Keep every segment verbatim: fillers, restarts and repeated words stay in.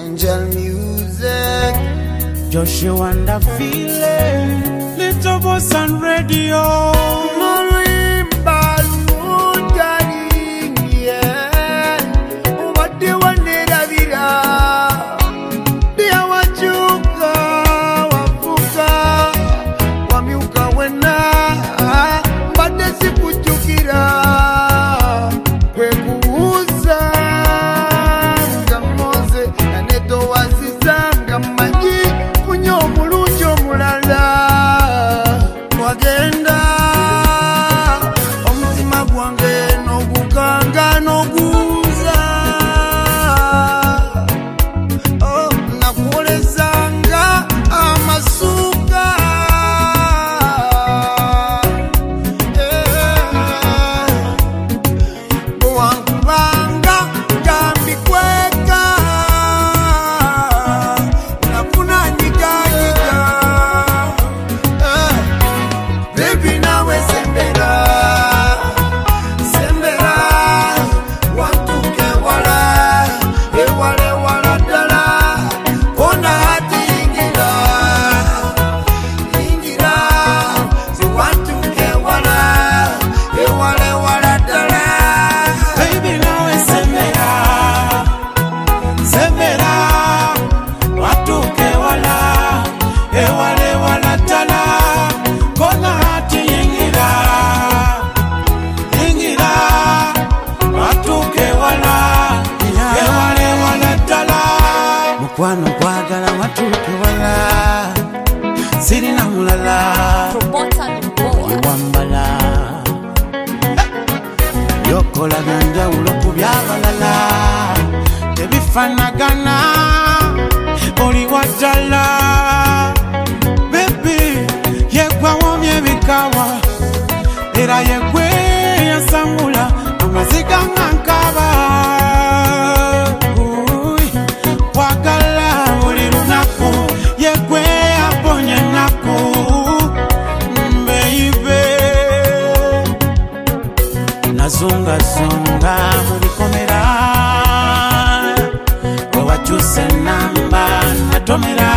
Angel music, Joshua and the feeling, Little Boss and Radio. Kwano kwagala watuke wala sirina mulala Promota Mboa Wambala Yokola ganja uloku byabalala Tebifanagana Oli wajala Baby Yekwa womye bikawa Era yekwe yasamula Amaziga ngankaba Zunga zunga mubikomera Wawachuse namba natomera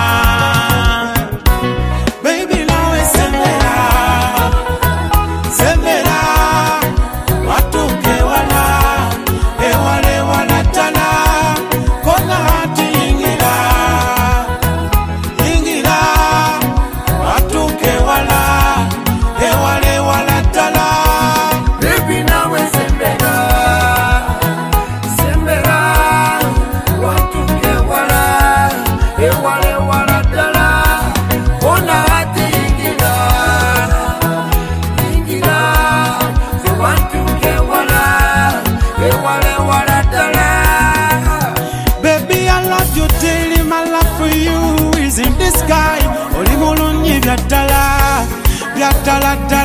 Baby nawe sembera Sembera Watuke wala Ewale wala tala Kona hati ingira Ingira Watuke wala Ewale wala tala Baby, I love you daily, my love for you is in the sky. Oli mulungi byatala, byatala.